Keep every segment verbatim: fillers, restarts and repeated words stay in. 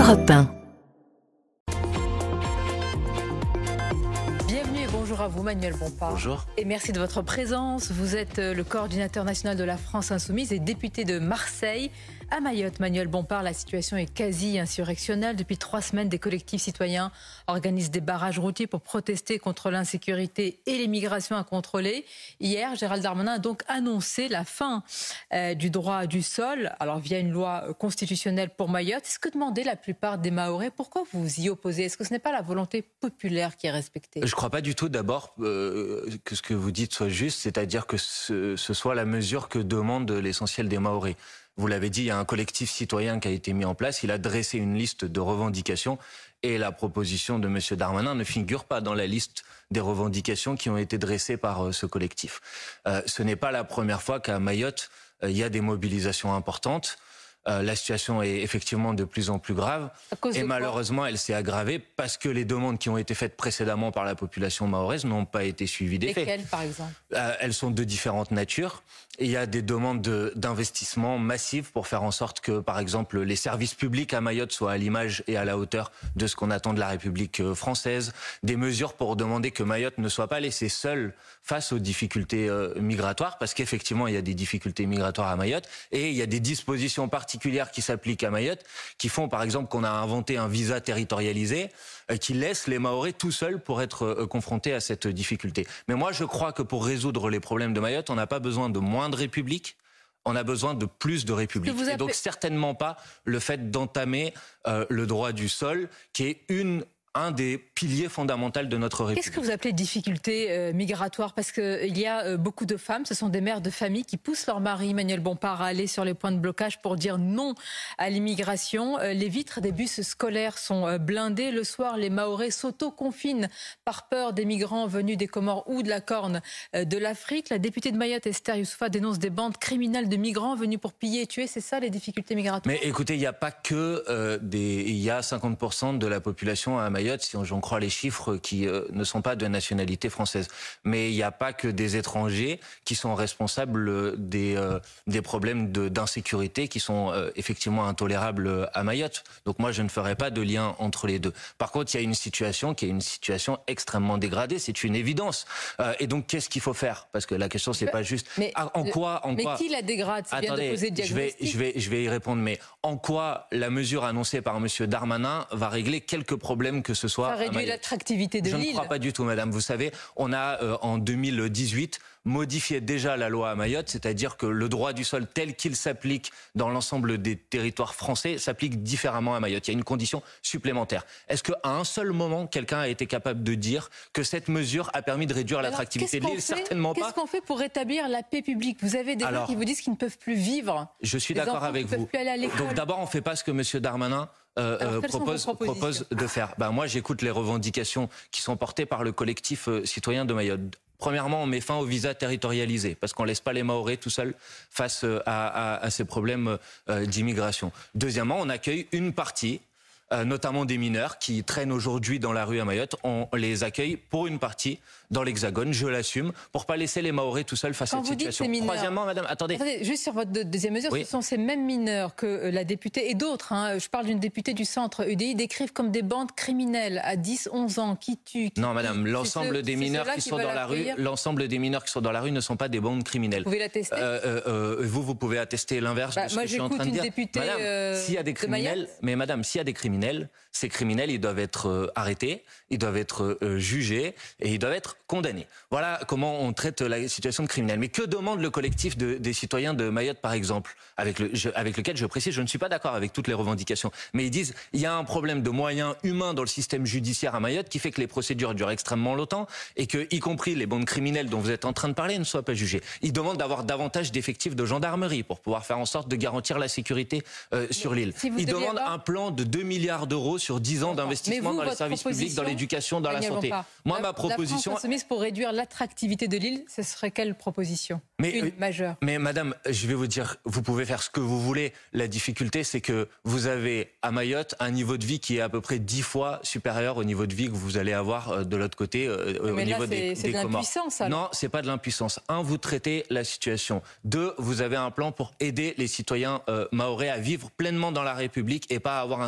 Europe un. Bienvenue et bonjour à vous Manuel Bompard. Bonjour. Et merci de votre présence. Vous êtes le coordinateur national de la France Insoumise et député de Marseille. À Mayotte, Manuel Bompard, la situation est quasi insurrectionnelle. Depuis trois semaines, des collectifs citoyens organisent des barrages routiers pour protester contre l'insécurité et l'immigration incontrôlée. Hier, Gérald Darmanin a donc annoncé la fin euh, du droit du sol, alors via une loi constitutionnelle pour Mayotte. C'est ce que demandaient la plupart des Mahorais. Pourquoi vous vous y opposez? Est-ce que ce n'est pas la volonté populaire qui est respectée? Je ne crois pas du tout d'abord euh, que ce que vous dites soit juste, c'est-à-dire que ce, ce soit la mesure que demande l'essentiel des Mahorais. Vous l'avez dit, il y a un collectif citoyen qui a été mis en place, il a dressé une liste de revendications et la proposition de M. Darmanin ne figure pas dans la liste des revendications qui ont été dressées par euh, ce collectif. Euh, ce n'est pas la première fois qu'à Mayotte, euh, il y a des mobilisations importantes. Euh, la situation est effectivement de plus en plus grave et malheureusement elle s'est aggravée parce que les demandes qui ont été faites précédemment par la population mahoraise n'ont pas été suivies des faits. Lesquelles par exemple? euh, Elles sont de différentes natures. Et il y a des demandes de, d'investissement massifs pour faire en sorte que, par exemple, les services publics à Mayotte soient à l'image et à la hauteur de ce qu'on attend de la République française. Des mesures pour demander que Mayotte ne soit pas laissée seule face aux difficultés euh, migratoires, parce qu'effectivement, il y a des difficultés migratoires à Mayotte et il y a des dispositions particulières qui s'appliquent à Mayotte, qui font, par exemple, qu'on a inventé un visa territorialisé euh, qui laisse les Mahorais tout seuls pour être euh, confrontés à cette difficulté. Mais moi, je crois que pour résoudre les problèmes de Mayotte, on n'a pas besoin de moins de République, on a besoin de plus de République. Appelez... Et donc certainement pas le fait d'entamer euh, le droit du sol, qui est une un des piliers fondamentaux de notre République. Qu'est-ce que vous appelez difficultés euh, migratoires? Parce qu'il y a euh, beaucoup de femmes, ce sont des mères de famille qui poussent leur mari, Manuel Bompard, à aller sur les points de blocage pour dire non à l'immigration. Euh, les vitres des bus scolaires sont euh, blindées. Le soir, les Mahorais s'auto-confinent par peur des migrants venus des Comores ou de la Corne euh, de l'Afrique. La députée de Mayotte, Esther Youssoufa, dénonce des bandes criminelles de migrants venus pour piller et tuer. C'est ça les difficultés migratoires? Mais écoutez, il n'y a pas que euh, des... Il y a cinquante pour cent de la population à Mayotte, si j'en crois les chiffres, qui euh, ne sont pas de nationalité française. Mais il n'y a pas que des étrangers qui sont responsables des, euh, des problèmes de, d'insécurité qui sont euh, effectivement intolérables à Mayotte. Donc moi, je ne ferai pas de lien entre les deux. Par contre, il y a une situation qui est une situation extrêmement dégradée, c'est une évidence. Euh, et donc, qu'est-ce qu'il faut faire? Parce que la question, c'est pas juste... Mais, ah, en quoi, en mais quoi... qui la dégrade? C'est bien de poser le je vais, je, vais, je vais y répondre, mais en quoi la mesure annoncée par M. Darmanin va régler quelques problèmes que ce soit? Ça réduit l'attractivité de l'île. Je ne crois pas du tout, madame. Vous savez, on a, euh, en deux mille dix-huit, modifié déjà la loi à Mayotte, c'est-à-dire que le droit du sol tel qu'il s'applique dans l'ensemble des territoires français s'applique différemment à Mayotte. Il y a une condition supplémentaire. Est-ce qu'à un seul moment, quelqu'un a été capable de dire que cette mesure a permis de réduire Alors, l'attractivité de l'île? Certainement pas. Qu'est-ce qu'on fait pour rétablir la paix publique? Vous avez des Alors, gens qui vous disent qu'ils ne peuvent plus vivre. Je suis d'accord avec vous. Donc d'abord, on ne fait pas ce que M. Darmanin Euh, euh, propose, propose de faire. Ben, moi, j'écoute les revendications qui sont portées par le collectif euh, citoyen de Mayotte. Premièrement, on met fin au visa territorialisé, parce qu'on ne laisse pas les Mahorais tout seuls face à, à, à ces problèmes euh, d'immigration. Deuxièmement, on accueille une partie, euh, notamment des mineurs, qui traînent aujourd'hui dans la rue à Mayotte. On les accueille pour une partie dans l'Hexagone, je l'assume, pour pas laisser les Mahorais tout seuls face Quand à cette vous dites situation. Ces mineurs, Troisièmement, madame, attendez. attendez. Juste sur votre deuxième mesure, oui. Ce sont ces mêmes mineurs que la députée et d'autres, hein, je parle d'une députée du centre U D I, décrivent comme des bandes criminelles à dix, onze ans qui tuent. Qui non, madame, l'ensemble des mineurs qui, qui sont dans la rue, l'ensemble des mineurs qui sont dans la rue ne sont pas des bandes criminelles. Vous pouvez l'attester? euh, euh, euh, Vous, vous pouvez attester l'inverse bah, de ce moi, que je suis en train de dire. Députée, madame, euh, s'il y a des criminels, mais madame, s'il y a des criminels, ces criminels, ils doivent être euh, arrêtés, ils doivent être euh, jugés et ils doivent être condamnés. Voilà comment on traite la situation de criminels. Mais que demande le collectif de, des citoyens de Mayotte, par exemple, avec, le, je, avec lequel je précise, je ne suis pas d'accord avec toutes les revendications, mais ils disent il y a un problème de moyens humains dans le système judiciaire à Mayotte qui fait que les procédures durent extrêmement longtemps et que, y compris les bandes criminelles dont vous êtes en train de parler, ne soient pas jugées. Ils demandent d'avoir davantage d'effectifs de gendarmerie pour pouvoir faire en sorte de garantir la sécurité euh, sur l'île. Si ils demandent avoir... un plan de deux milliards d'euros sur dix ans d'investissement dans les services publics, dans l'éducation, dans la santé. Moi, la, ma proposition... La France insoumise pour réduire l'attractivité de l'île, ce serait quelle proposition? mais, Une euh, majeure. Mais madame, je vais vous dire, vous pouvez faire ce que vous voulez. La difficulté, c'est que vous avez à Mayotte un niveau de vie qui est à peu près dix fois supérieur au niveau de vie que vous allez avoir de l'autre côté, euh, au mais niveau là, des, c'est des de Comores. l'impuissance. Non, c'est pas de l'impuissance. Un, vous traitez la situation. Deux, vous avez un plan pour aider les citoyens euh, mahorais à vivre pleinement dans la République et pas à avoir un statut qui soit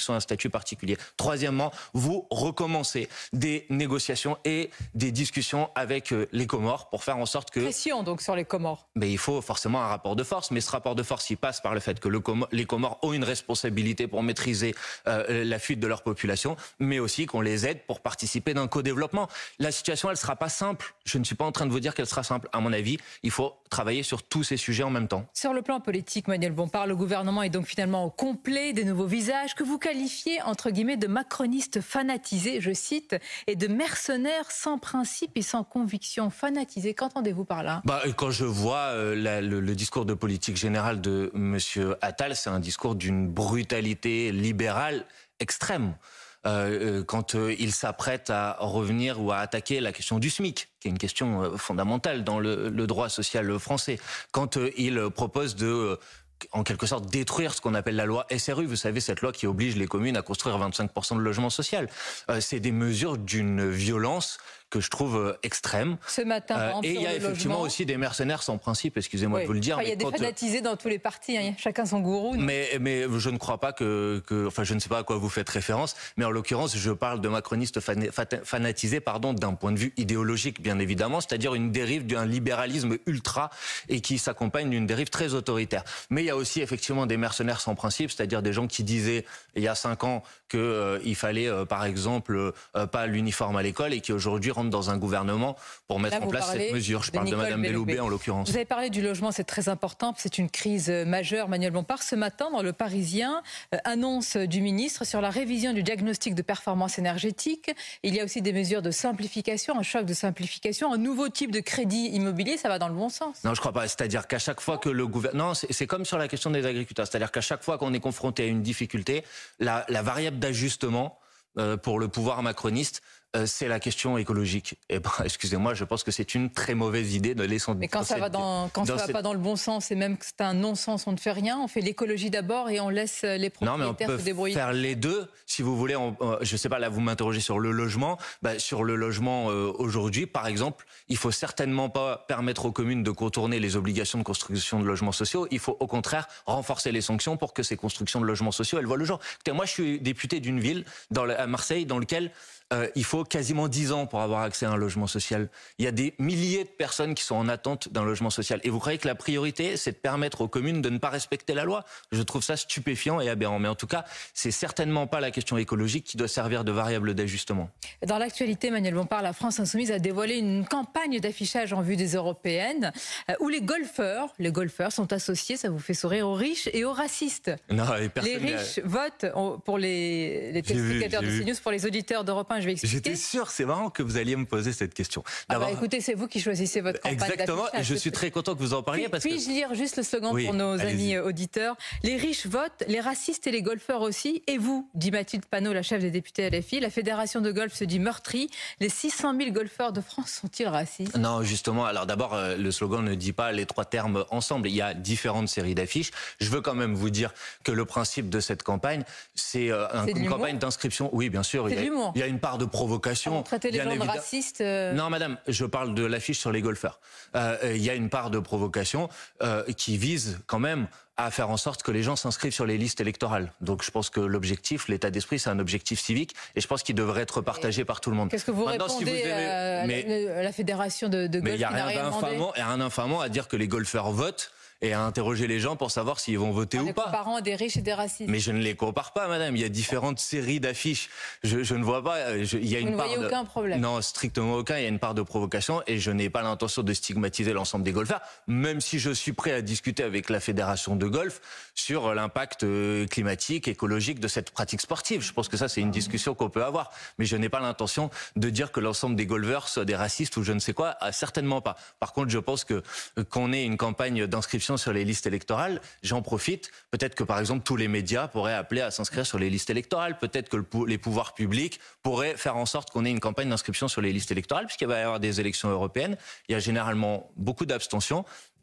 sous un statut particulier. Troisièmement, vous recommencez des négociations et des discussions avec les Comores pour faire en sorte que... Pression donc sur les Comores. Mais il faut forcément un rapport de force, mais ce rapport de force, il passe par le fait que le Com- les Comores ont une responsabilité pour maîtriser euh, la fuite de leur population, mais aussi qu'on les aide pour participer d'un co-développement. La situation, elle sera pas simple. Je ne suis pas en train de vous dire qu'elle sera simple. À mon avis, il faut travailler sur tous ces sujets en même temps. Sur le plan politique, Manuel Bompard, le gouvernement est donc finalement au complet, des nouveaux visages que vous qualifiez entre guillemets de macronistes fanatisés, je cite, et de mercenaires sans principe et sans conviction. Fanatisés, qu'entendez-vous par là? Bah, quand je vois euh, la, le, le discours de politique générale de Monsieur Attal, c'est un discours d'une brutalité libérale extrême. Euh, quand euh, il s'apprête à revenir ou à attaquer la question du SMIC, qui est une question euh, fondamentale dans le, le droit social français, quand euh, il propose de... Euh, en quelque sorte détruire ce qu'on appelle la loi S R U, vous savez, cette loi qui oblige les communes à construire vingt-cinq pour cent de logements sociaux. Euh, c'est des mesures d'une violence que je trouve euh, extrême. Ce matin, euh, et il y a effectivement logement. aussi des mercenaires sans principe, excusez-moi oui. de vous le dire. Enfin, il y a des quand, fanatisés dans tous les partis, hein. Chacun son gourou. Non mais, mais je ne crois pas que, que... Enfin, je ne sais pas à quoi vous faites référence, mais en l'occurrence, je parle de macronistes fan, fanatisés pardon, d'un point de vue idéologique, bien évidemment, c'est-à-dire une dérive d'un libéralisme ultra et qui s'accompagne d'une dérive très autoritaire. Mais il y a aussi effectivement des mercenaires sans principe, c'est-à-dire des gens qui disaient il y a cinq ans qu'il euh, fallait, euh, par exemple, euh, pas l'uniforme à l'école et qui aujourd'hui rentrent dans un gouvernement pour mettre Là, en place cette mesure. Je parle de, de Madame Belloubet en l'occurrence. Vous avez parlé du logement, c'est très important, c'est une crise majeure. Manuel Bompard, ce matin, dans Le Parisien, euh, annonce du ministre sur la révision du diagnostic de performance énergétique. Il y a aussi des mesures de simplification, un choc de simplification, un nouveau type de crédit immobilier, ça va dans le bon sens. Non, je crois pas. C'est-à-dire qu'à chaque fois que le gouvernement... Non, c'est comme sur la question des agriculteurs. C'est-à-dire qu'à chaque fois qu'on est confronté à une difficulté, la, la variable d'ajustement euh, pour le pouvoir macroniste, Euh, c'est la question écologique. Et ben, excusez-moi, je pense que c'est une très mauvaise idée de laisser. Mais quand ça va dans, quand ça va cette... pas dans le bon sens et même que c'est un non-sens, on ne fait rien. On fait l'écologie d'abord et on laisse les propriétaires non, mais on peut se débrouiller. Faire les deux, si vous voulez. On, euh, je sais pas. Là, vous m'interrogez sur le logement. Bah, sur le logement euh, aujourd'hui, par exemple, il faut certainement pas permettre aux communes de contourner les obligations de construction de logements sociaux. Il faut au contraire renforcer les sanctions pour que ces constructions de logements sociaux elles voient le jour. Écoutez, moi, je suis député d'une ville dans le, à Marseille dans lequel Euh, il faut quasiment dix ans pour avoir accès à un logement social. Il y a des milliers de personnes qui sont en attente d'un logement social. Et vous croyez que la priorité, c'est de permettre aux communes de ne pas respecter la loi? Je trouve ça stupéfiant et aberrant. Mais en tout cas, c'est certainement pas la question écologique qui doit servir de variable d'ajustement. Dans l'actualité, Manuel Bompard, la France Insoumise a dévoilé une campagne d'affichage en vue des européennes euh, où les golfeurs, les golfeurs sont associés, ça vous fait sourire, aux riches et aux racistes. Non, et personne les riches a... votent pour les, les téléspectateurs de CNews, pour les auditeurs d'Europe un. Je vais expliquer. J'étais sûr, c'est marrant que vous alliez me poser cette question. Ah bah écoutez, c'est vous qui choisissez votre campagne d'affichage. Exactement, et je suis très content que vous en parliez. Puis, parce puis-je que... lire juste le slogan oui, pour nos amis allez-y. auditeurs? Les riches votent, les racistes et les golfeurs aussi. Et vous, dit Mathilde Panot, la chef des députés L F I, la fédération de golf se dit meurtrie. Les six cent mille golfeurs de France sont-ils racistes? Non, justement. Alors d'abord, euh, le slogan ne dit pas les trois termes ensemble. Il y a différentes séries d'affiches. Je veux quand même vous dire que le principe de cette campagne, c'est euh, un, une campagne d'inscription. Oui, bien sûr. Il y, a, il y a une part de provocation. Ah, traiter les gens de racistes euh... Non, madame, je parle de l'affiche sur les golfeurs. Euh, il y a une part de provocation euh, qui vise quand même à faire en sorte que les gens s'inscrivent sur les listes électorales. Donc je pense que l'objectif, l'état d'esprit, c'est un objectif civique et je pense qu'il devrait être partagé et par tout le monde. Qu'est-ce que vous Maintenant, répondez si vous aimez... à, mais... la, à la fédération de, de golf? Mais il y a rien d'infamant, et rien d'infamant à dire que les golfeurs votent et à interroger les gens pour savoir s'ils vont voter en ou les pas. Comparant à des riches et des racistes. Mais je ne les compare pas, madame. Il y a différentes séries d'affiches. Je, je ne vois pas. Je, il y a Vous une ne part voyez de... aucun problème? Non, strictement aucun. Il y a une part de provocation et je n'ai pas l'intention de stigmatiser l'ensemble des golfeurs, même si je suis prêt à discuter avec la fédération de golf sur l'impact climatique, écologique de cette pratique sportive. Je pense que ça, c'est une discussion qu'on peut avoir. Mais je n'ai pas l'intention de dire que l'ensemble des golfeurs soient des racistes ou je ne sais quoi. Ah, certainement pas. Par contre, je pense que qu'on ait une campagne d'inscription sur les listes électorales, j'en profite. Peut-être que, par exemple, tous les médias pourraient appeler à s'inscrire sur les listes électorales. Peut-être que le, les pouvoirs publics pourraient faire en sorte qu'on ait une campagne d'inscription sur les listes électorales, puisqu'il va y avoir des élections européennes. Il y a généralement beaucoup d'abstention.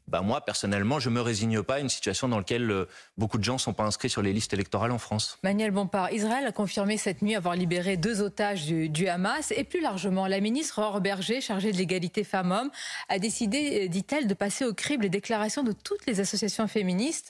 bah moi, personnellement, je ne me résigne pas à une situation dans laquelle euh, beaucoup de gens ne sont pas inscrits sur les listes électorales en France. Manuel Bompard, Israël a confirmé cette nuit avoir libéré deux otages du, du Hamas. Et plus largement, la ministre Aurore Bergé, chargée de l'égalité femmes-hommes, a décidé, dit-elle, de passer au crible les déclarations de toutes les associations féministes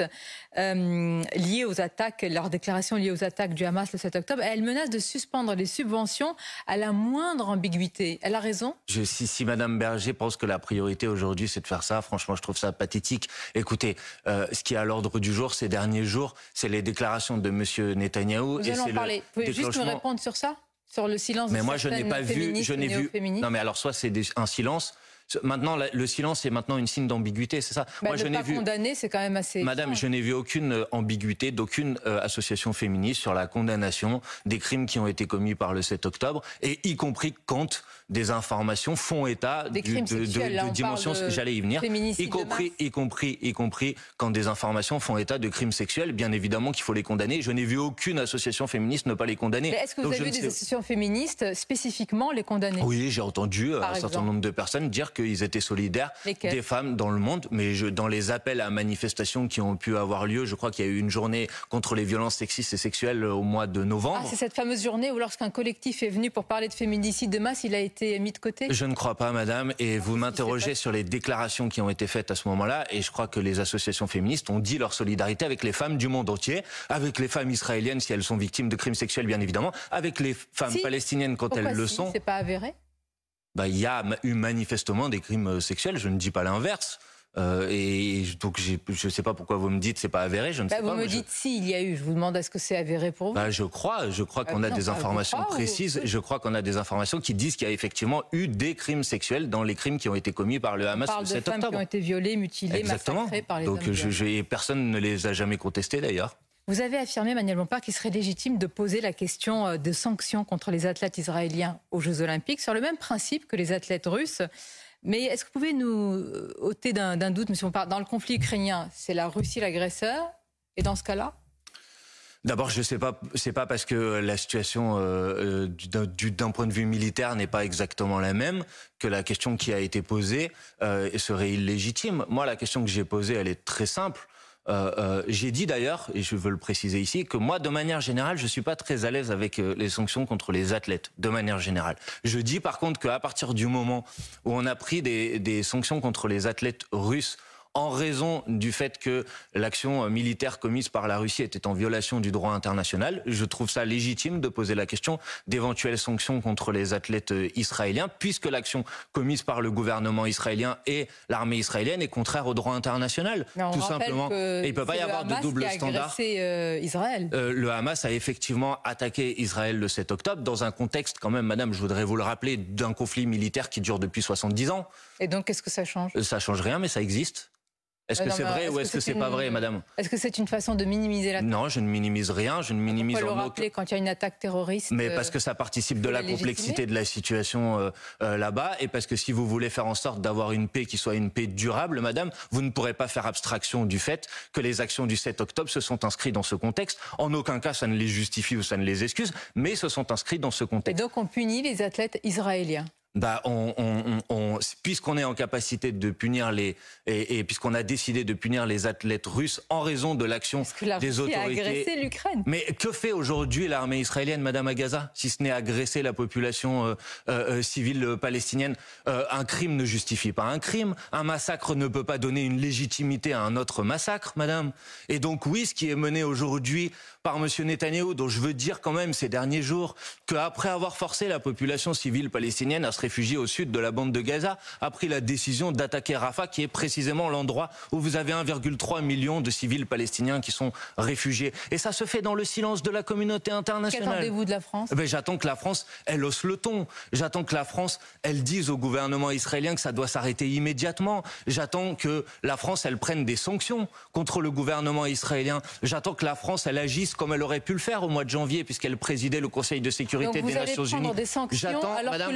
euh, liées aux attaques, leurs déclarations liées aux attaques du Hamas le sept octobre. Et elle menace de suspendre les subventions à la moindre ambiguïté. Elle a raison ? Je, si, si Madame Berger pense que la priorité aujourd'hui, c'est de faire ça, franchement, je trouve ça pathétique. Écoutez, euh, ce qui est à l'ordre du jour ces derniers jours, c'est les déclarations de Monsieur Netanyahou. Vous allez en parler. Vous pouvez juste nous répondre sur ça, sur le silence. Mais de moi, je n'ai pas vu, je n'ai vu. Non, mais alors soit c'est des, un silence. Maintenant, le silence est maintenant une signe d'ambiguïté, c'est ça. Bah, moi, je n'ai vu. Condamner, c'est quand même assez. Madame, je n'ai vu aucune ambiguïté d'aucune euh, association féministe sur la condamnation des crimes qui ont été commis par le sept octobre, et y compris quand des informations font état des du, crimes de, sexuels, de, là, de dimensions. J'allais y venir. Y compris, y compris, y compris quand des informations font état de crimes sexuels. Bien évidemment qu'il faut les condamner. Je n'ai vu aucune association féministe ne pas les condamner. Est-ce que vous Donc, avez vu des sais... associations féministes spécifiquement les condamner? Oui, j'ai entendu par un exemple. certain nombre de personnes dire qu'ils étaient solidaires Lesquels? des femmes dans le monde, mais je, dans les appels à manifestations qui ont pu avoir lieu, je crois qu'il y a eu une journée contre les violences sexistes et sexuelles au mois de novembre. Ah, c'est cette fameuse journée où lorsqu'un collectif est venu pour parler de féminicide de masse, il a été mis de côté? Je ne crois pas, madame, et vous m'interrogez sur les déclarations qui ont été faites à ce moment-là, et je crois que les associations féministes ont dit leur solidarité avec les femmes du monde entier, avec les femmes israéliennes si elles sont victimes de crimes sexuels, bien évidemment, avec les femmes si. palestiniennes quand Pourquoi elles le si sont. C'est pas avéré? Bah, il y a eu manifestement des crimes sexuels, je ne dis pas l'inverse. Euh, et donc je ne sais pas pourquoi vous me dites c'est pas avéré, je ne bah sais vous pas. Vous me dites je... si il y a eu, je vous demande est-ce que c'est avéré pour vous? Bah, je crois, je crois qu'on bah, a non, des informations crois, précises, ou... je crois qu'on a des informations qui disent qu'il y a effectivement eu des crimes sexuels dans les crimes qui ont été commis par le Hamas le sept octobre. On parle de femmes qui ont été violées, mutilées, Exactement. massacrées par les donc hommes. Je, je, personne ne les a jamais contestées d'ailleurs. Vous avez affirmé, Manuel Bompard, qu'il serait légitime de poser la question de sanctions contre les athlètes israéliens aux Jeux Olympiques sur le même principe que les athlètes russes. Mais est-ce que vous pouvez nous ôter d'un doute, monsieur Bompard, dans le conflit ukrainien, c'est la Russie l'agresseur? Et dans ce cas-là? D'abord, je ne sais pas, c'est pas parce que la situation euh, d'un point de vue militaire n'est pas exactement la même que la question qui a été posée euh, serait illégitime. Moi, la question que j'ai posée, elle est très simple. Euh, euh, j'ai dit d'ailleurs, et je veux le préciser ici, que moi, de manière générale, je suis pas très à l'aise avec euh, les sanctions contre les athlètes, de manière générale. Je dis par contre qu'à partir du moment où on a pris des, des sanctions contre les athlètes russes, en raison du fait que l'action militaire commise par la Russie était en violation du droit international, je trouve ça légitime de poser la question d'éventuelles sanctions contre les athlètes israéliens, puisque l'action commise par le gouvernement israélien et l'armée israélienne est contraire au droit international, tout simplement. Et il ne peut pas y avoir de double standard. Euh, Israël. Euh, le Hamas a effectivement attaqué Israël le sept octobre, dans un contexte quand même, madame, je voudrais vous le rappeler, d'un conflit militaire qui dure depuis soixante-dix ans. Et donc, qu'est-ce que ça change? Ça change rien, mais ça existe. Est-ce que c'est vrai est ou est-ce que c'est pas vrai, madame? Est-ce que c'est une façon de minimiser l'attaque? Non, je ne minimise rien, je ne minimise Pourquoi en le rappeler quand il y a une attaque terroriste? Mais parce que ça participe de la, la complexité de la situation euh, euh, là-bas, et parce que si vous voulez faire en sorte d'avoir une paix qui soit une paix durable, madame, vous ne pourrez pas faire abstraction du fait que les actions du sept octobre se sont inscrites dans ce contexte. En aucun cas, ça ne les justifie ou ça ne les excuse, mais se sont inscrits dans ce contexte. Et donc on punit les athlètes israéliens? Bah, on, on, on, puisqu'on est en capacité de punir les et, et puisqu'on a décidé de punir les athlètes russes en raison de l'action des autorités. A agressé l'Ukraine. Mais que fait aujourd'hui l'armée israélienne, madame, à Gaza, si ce n'est agresser la population euh, euh, civile palestinienne? euh, Un crime ne justifie pas un crime. Un massacre ne peut pas donner une légitimité à un autre massacre, madame. Et donc oui, ce qui est mené aujourd'hui par monsieur Netanyahou, dont je veux dire quand même ces derniers jours qu'après avoir forcé la population civile palestinienne à se réfugier au sud de la bande de Gaza, a pris la décision d'attaquer Rafah, qui est précisément l'endroit où vous avez un virgule trois million de civils palestiniens qui sont réfugiés. Et ça se fait dans le silence de la communauté internationale. Qu'attendez-vous de la France? Ben, j'attends que la France, elle hausse le ton. J'attends que la France, elle dise au gouvernement israélien que ça doit s'arrêter immédiatement. J'attends que la France, elle prenne des sanctions contre le gouvernement israélien. J'attends que la France, elle agisse comme elle aurait pu le faire au mois de janvier, puisqu'elle présidait le Conseil de sécurité Donc des Nations Unies. Vous allez prendre des sanctions alors madame, que le président de la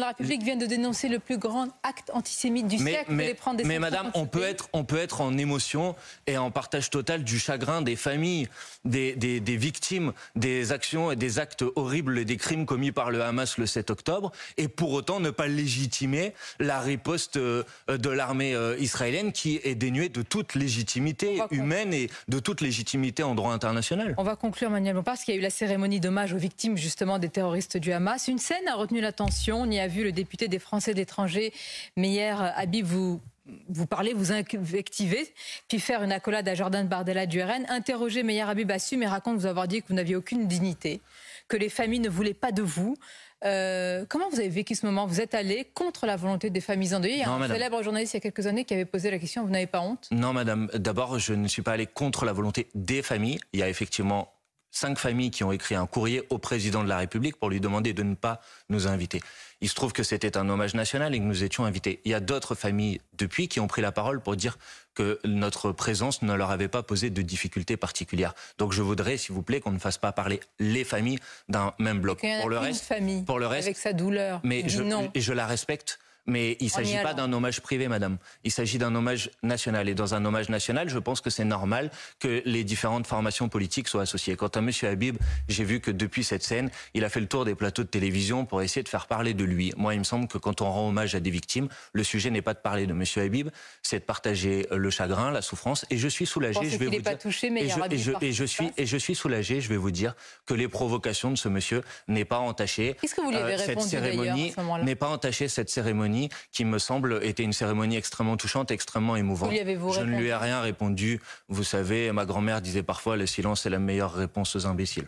République vient de dénoncer le plus grand acte antisémite du mais, siècle. Mais, les prendre des mais madame, on peut, être, on peut être en émotion et en partage total du chagrin des familles, des, des, des victimes, des actions et des actes horribles et des crimes commis par le Hamas le sept octobre, et pour autant ne pas légitimer la riposte de l'armée israélienne qui est dénuée de toute légitimité humaine et de toute légitimité en droit international. On va conclure, Manuel Bompard, parce qu'il y a eu la cérémonie d'hommage aux victimes justement des terroristes du Hamas. Une scène a retenu l'attention. On y a vu le député des Français d'étrangers, Meyer Habib, vous vous parlez, vous invectivez, puis faire une accolade à Jordan Bardella du R N. Interrogé, Meyer Habib assume et raconte vous avoir dit que vous n'aviez aucune dignité, que les familles ne voulaient pas de vous. Euh, comment vous avez vécu ce moment? Vous êtes allé contre la volonté des familles endeuillées. Il y a non, un madame. célèbre journaliste il y a quelques années qui avait posé la question, vous n'avez pas honte? Non, madame. D'abord, je ne suis pas allé contre la volonté des familles. Il y a effectivement cinq familles qui ont écrit un courrier au président de la République pour lui demander de ne pas nous inviter. Il se trouve que c'était un hommage national et que nous étions invités. Il y a d'autres familles depuis qui ont pris la parole pour dire que notre présence ne leur avait pas posé de difficultés particulières. Donc je voudrais, s'il vous plaît, qu'on ne fasse pas parler les familles d'un même bloc. Pour le reste, famille pour le reste, avec sa douleur. Mais je, non. Et je la respecte. Mais il ne s'agit pas d'un hommage privé, madame. Il s'agit d'un hommage national. Et dans un hommage national, je pense que c'est normal que les différentes formations politiques soient associées. Quant à M. Habib, j'ai vu que depuis cette scène, il a fait le tour des plateaux de télévision pour essayer de faire parler de lui. Moi, il me semble que quand on rend hommage à des victimes, le sujet n'est pas de parler de M. Habib, c'est de partager le chagrin, la souffrance. Et je suis soulagé, je vais vous dire... Pas touché, mais et, je, et, je, et, je suis, et je suis soulagé, je vais vous dire, que les provocations de ce monsieur n'est pas entachées. Qu'est-ce que vous lui avez euh, répondu d'ailleurs à ce moment-là ? N'est pas entachée cette cérémonie qui me semble était une cérémonie extrêmement touchante, extrêmement émouvante. Je répondu? ne lui ai rien répondu. Vous savez, ma grand-mère disait parfois le silence est la meilleure réponse aux imbéciles.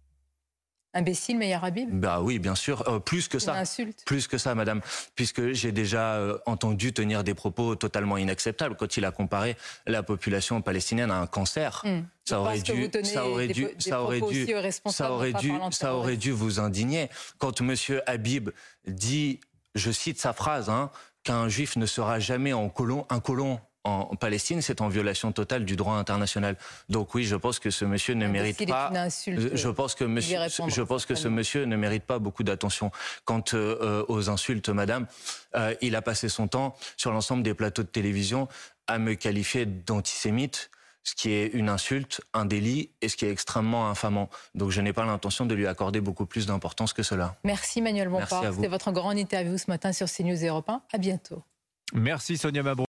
Imbécile, Meyer Habib? Bah oui, bien sûr. Euh, plus que ça. Une insulte. Plus que ça, madame. Puisque j'ai déjà euh, entendu tenir des propos totalement inacceptables quand il a comparé la population palestinienne à un cancer. Mmh. Ça aurait, dû, ça aurait dû, ça aurait dû, ça aurait dû, ça aurait dû vous indigner. Quand monsieur Habib dit, je cite sa phrase, hein, qu'un juif ne sera jamais en colon, un colon en Palestine, c'est en violation totale du droit international. Donc oui, je pense que ce monsieur ne mérite pas. Je pense que monsieur, je pense que ce monsieur ne mérite pas beaucoup d'attention. Quant euh, aux insultes, madame, euh, il a passé son temps sur l'ensemble des plateaux de télévision à me qualifier d'antisémite, ce qui est une insulte, un délit et ce qui est extrêmement infamant. Donc je n'ai pas l'intention de lui accorder beaucoup plus d'importance que cela. Merci Manuel Bompard. C'était votre grande interview ce matin sur CNews et Europe un. À bientôt. Merci Sonia Mabrouk.